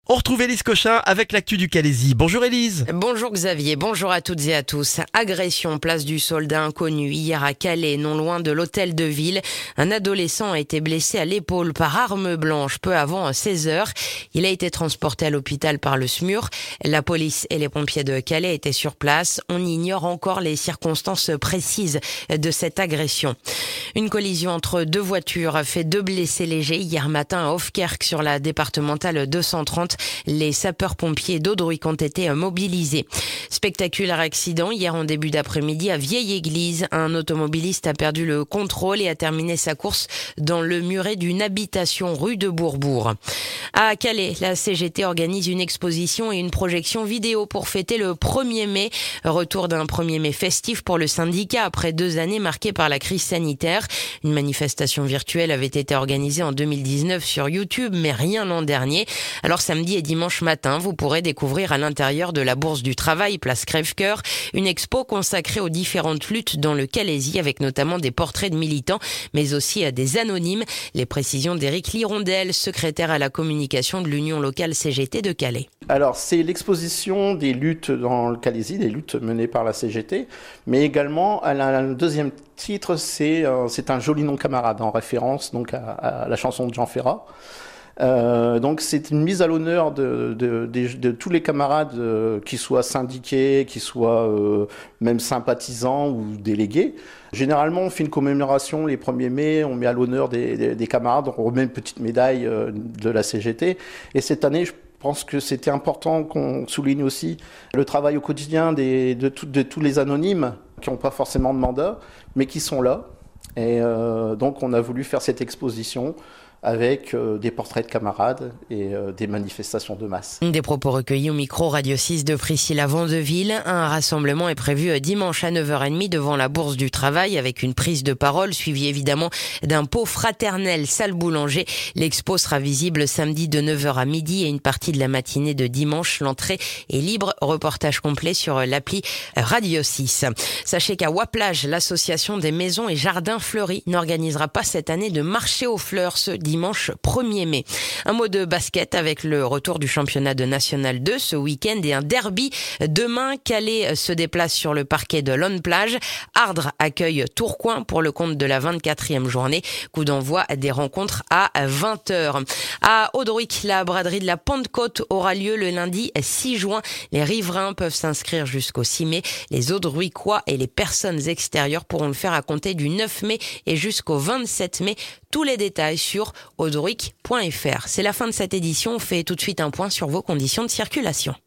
On retrouve Élise Cochin avec l'actu du Calaisis. Bonjour Élise. Bonjour Xavier, bonjour à toutes et à tous. Agression place du soldat inconnu hier à Calais, non loin de l'hôtel de ville. Un adolescent a été blessé à l'épaule par arme blanche peu avant 16h. Il a été transporté à l'hôpital par le SMUR. La police et les pompiers de Calais étaient sur place. On ignore encore les circonstances précises de cette agression. Une collision entre deux voitures a fait 2 blessés légers hier matin à Hofkerk sur la départementale 230. Les sapeurs-pompiers d'Audruic ont été mobilisés. Spectaculaire accident hier en début d'après-midi à Vieille-Église. Un automobiliste a perdu le contrôle et a terminé sa course dans le muret d'une habitation rue de Bourbourg. À Calais, la CGT organise une exposition et une projection vidéo pour fêter le 1er mai. Retour d'un 1er mai festif pour le syndicat après 2 années marquées par la crise sanitaire. Une manifestation virtuelle avait été organisée en 2019 sur YouTube, mais rien l'an dernier. Alors samedi et dimanche matin, vous pourrez découvrir à l'intérieur de la Bourse du Travail, place Crèvecoeur, une expo consacrée aux différentes luttes dans le Calaisis, avec notamment des portraits de militants, mais aussi à des anonymes. Les précisions d'Éric Lirondel, secrétaire à la communication de l'Union locale CGT de Calais. Alors, c'est l'exposition des luttes dans le Calaisis, des luttes menées par la CGT, mais également, le deuxième titre, c'est un joli nom camarade, en référence donc à la chanson de Jean Ferrat. Donc c'est une mise à l'honneur de tous les camarades, qui soient syndiqués, qui soient même sympathisants ou délégués. Généralement, on fait une commémoration les 1er mai, on met à l'honneur des camarades, on remet une petite médaille de la CGT. Et cette année, je pense que c'était important qu'on souligne aussi le travail au quotidien de tous les anonymes qui n'ont pas forcément de mandat, mais qui sont là. Et donc on a voulu faire cette exposition avec des portraits de camarades et des manifestations de masse. Des propos recueillis au micro Radio 6 de Priscilla Vandeville. Un rassemblement est prévu dimanche à 9h30 devant la Bourse du Travail avec une prise de parole suivie évidemment d'un pot fraternel salle Boulanger. L'expo sera visible samedi de 9h à midi et une partie de la matinée de dimanche. L'entrée est libre. Reportage complet sur l'appli Radio 6. Sachez qu'à Waplage, l'association des maisons et jardins fleuris n'organisera pas cette année de marché aux fleurs ce dimanche 1er mai. Un mot de basket avec le retour du championnat de National 2 ce week-end et un derby demain. Calais se déplace sur le parquet de Lone Plage. Ardres accueille Tourcoing pour le compte de la 24e journée. Coup d'envoi des rencontres à 20h. À Audruic, la braderie de la Pentecôte aura lieu le lundi 6 juin. Les riverains peuvent s'inscrire jusqu'au 6 mai. Les Audruicois et les personnes extérieures pourront le faire à compter du 9 mai et jusqu'au 27 mai. Tous les détails sur audruic.fr. C'est la fin de cette édition. On fait tout de suite un point sur vos conditions de circulation.